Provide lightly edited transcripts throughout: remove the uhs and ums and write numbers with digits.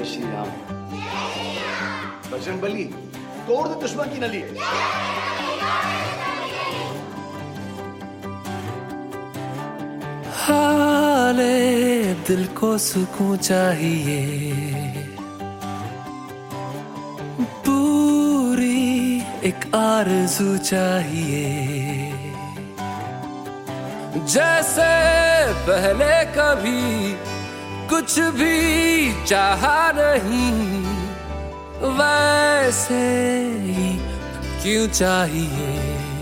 जय श्री राम। बजरंग बली तोड़ दे दुश्मन की नली। हाले दिल को सुकून चाहिए, पूरी एक आरज़ू चाहिए। जैसे पहले कभी कुछ भी चाहा नहीं, वैसे ही क्यों चाहिए।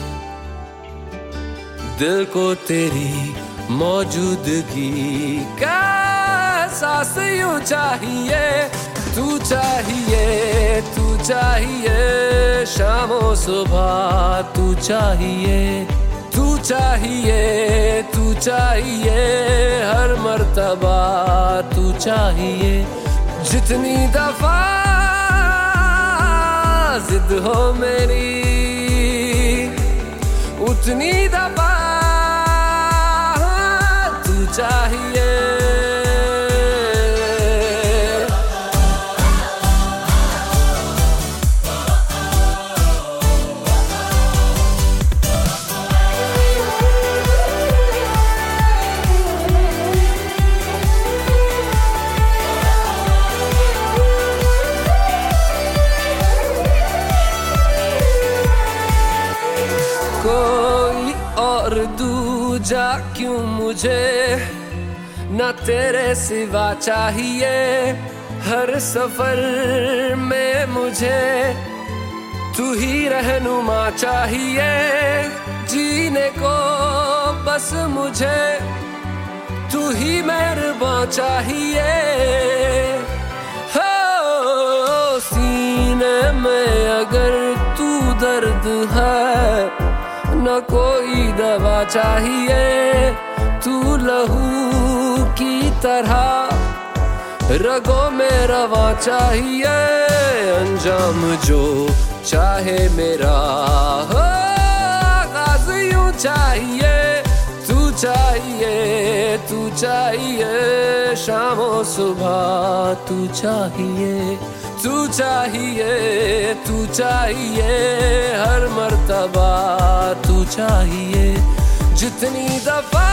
दिल को तेरी मौजूदगी का एहसास यूं चाहिए। तू चाहिए, तू चाहिए, शामों सुबह तू चाहिए। तू चाहिए, तू चाहिए, हर मर्तबा तू चाहिए। जितनी दफा जिद हो मेरी, उतनी दफा तू चाहिए। कोई और दूजा क्यों मुझे, न तेरे सिवा चाहिए। हर सफर में मुझे तू ही रहनुमा चाहिए। जीने को बस मुझे तू ही मेहरबान चाहिए। हो सीने में अगर तू दर्द है, न कोई दवा चाहिए। तू लहू की तरह रगों में रवा चाहिए। अंजाम जो चाहे मेरा हो, आगाज़ यूं चाहिए। तू चाहिए, तू चाहिए, शामों सुबह तू चाहिए। तू चाहिए, तू चाहिए, हर मर्तबा तू चाहिए। जितनी दफा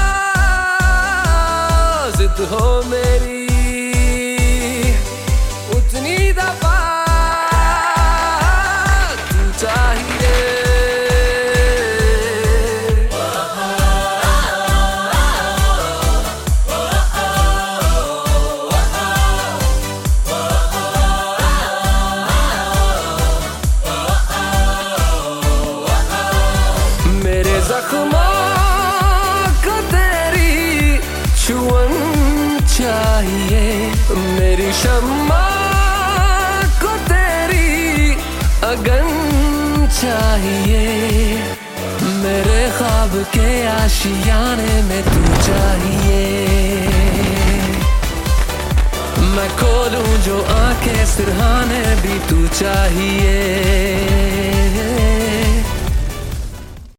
जिद हो मेरी, उतनी दफा तू चाहिए। मेरे जख्मों को तेरी छुअन चाहिए। मेरी शम्मा को तेरी अगन चाहिए। मेरे ख्वाब के आशियाने में तू चाहिए। मैं खोलूं जो आंखें सिरहाने भी तू चाहिए।